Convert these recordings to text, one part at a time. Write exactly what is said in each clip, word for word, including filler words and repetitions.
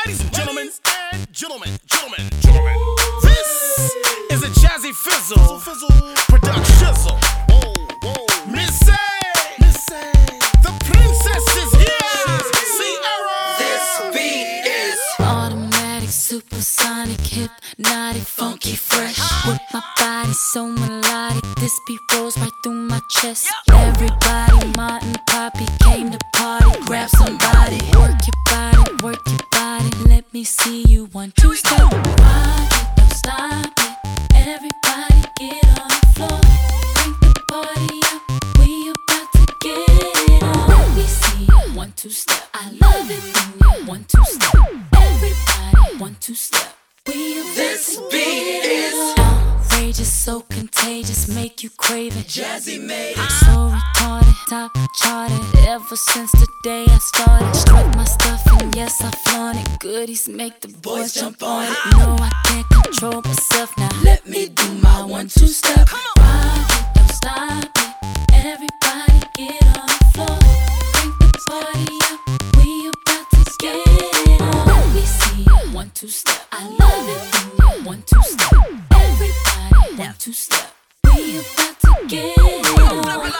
Ladies and gentlemen, and gentlemen, gentlemen, gentlemen, this is a Jazzy Fizzle, Fizzle, production shizzle. Whoa, whoa, Missy, Missy, the princess is here. Sierra. This beat is automatic, supersonic, hypnotic, funky, fresh. With my body so melodic, this beat rolls right through my chest. Everybody, Martin, Poppy came to party. Grab somebody, work your body, work your body. Let me see you one, two, step. Rock it, don't stop it. Everybody get on the floor. Crank the party up. We about to get it on. Let me see you one, two, step. I love it when you one, two, step. Everybody, one, two, step. We about This to beat get it is on. Outrageous, so contagious, make you crave it. Jazzy made it. So retarded, top charted. Ever since the day I started, struck my stuff and yes I flaunt it. Goodies make the boys jump on it. No, I can't control myself now. Let me do my one two step. Rock it, don't stop it. Everybody get on the floor. Crank the party up. We about to get it on. Let me see you one two step. I love it when you one two step. Everybody one two step. We about to get it on.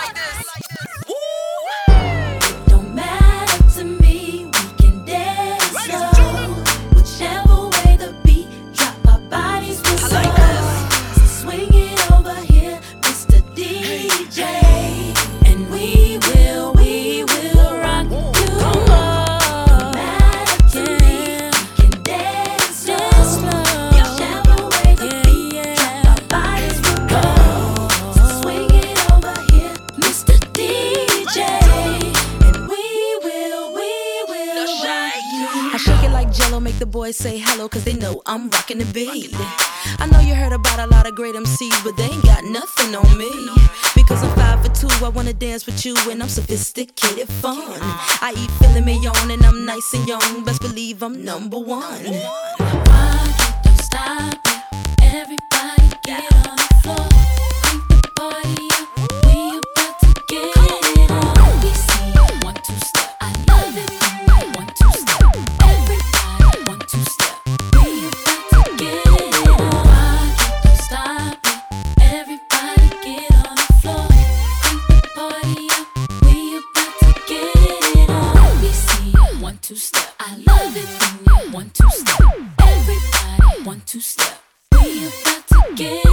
It don't matter to me. We can dance slow. Whichever way the beat drop, our bodies will slow. So swing it over here, Mister D J, and we will, we will rock you. Don't matter to me. We can dance slow. Whichever way the beat drop, our bodies will go. So swing it over here, Mister D J, and we will, we will rock you. I shake it like Jello, make the boys say hello, cause they know I'm rockin' the beat. I know you heard about a lot of great M Cs, but they ain't got nothing on me. Because I'm five for two, I wanna dance with you, and I'm sophisticated fun. I eat filet mignon, and I'm nice and young, best believe I'm number one. Rock it, don't stop it. Everybody get on the floor. Crank the party up. We about to get it on. Let me see you one two step. I love it when you one two step. Everybody one two step. We about to get it on. Rock it, don't stop it. Everybody get on the floor. Crank the party up. We about to get it on. Let me see you one two step. I love it when you one two step. Everybody one two step. We about to get